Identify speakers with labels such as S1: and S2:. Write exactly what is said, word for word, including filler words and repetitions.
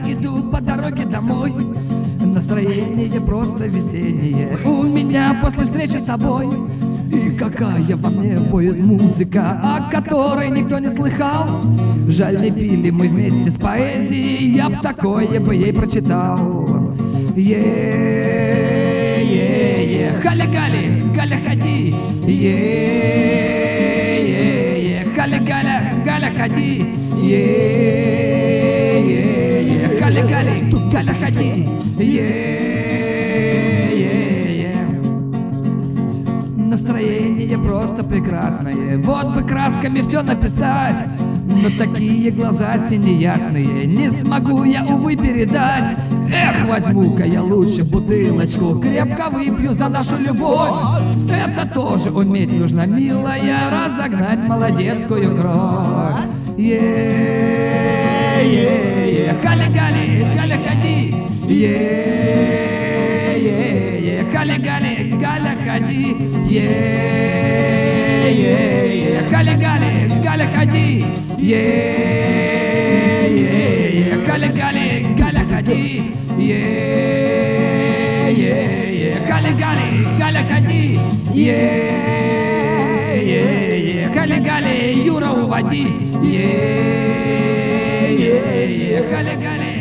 S1: иду по дороге домой. Настроение просто весеннее у меня после встречи с тобой. И какая во мне поет музыка, о которой никто не слыхал. Жаль, не пили мы вместе с поэзией, я б такое бы ей прочитал. Е-е-е, Галя-Галя, Галя, ходи. Е-е-е, Галя-Галя, Галя, ходи. Е-е-е, Галя-Галя, Галя, ходи. Е-е-е. Настроение просто прекрасное, вот бы красками все написать, но такие глаза сине-ясные не смогу я, увы, передать. Эх, возьму-ка я лучше бутылочку, крепко выпью за нашу любовь. Это тоже уметь нужно, милая, разогнать молодецкую кровь. Е-е-е, Галя-Галя, Галя, ходи. Е-е-е, Галя-Галя, Галя, ходи. Е-е-е, Галя-Галя, Галя, ходи. Е-е-е, Галя-Галя, Галя, ходи. Е-е-е, Галя-Галя, Галя, ходи. Е-е-е, Галя-Галя, Юра, уводи. Е-е-е, Галя-Галя.